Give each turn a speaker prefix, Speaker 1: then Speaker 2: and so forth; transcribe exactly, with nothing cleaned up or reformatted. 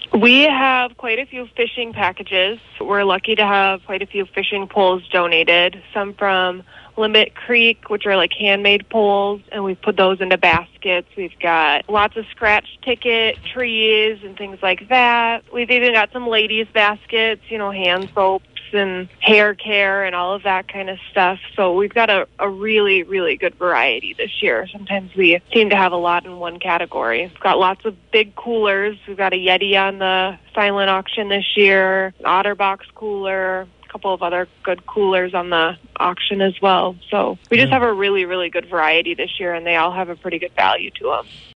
Speaker 1: We have quite a few fishing packages. We're lucky to have quite a few fishing poles donated, some from Limit Creek, which are like handmade poles, and we've put those into baskets. We've got lots of scratch ticket trees and things like that. We've even got some ladies' baskets, you know, hand soaps and hair care and all of that kind of stuff. So we've got a, a really, really good variety this year. Sometimes we seem to have a lot in one category. We've got lots of big coolers. We've got a Yeti on the silent auction this year, an Otterbox cooler, a couple of other good coolers on the auction as well. So we just
Speaker 2: Yeah.
Speaker 1: have a really, really good variety this year, and they all have a pretty good value to them.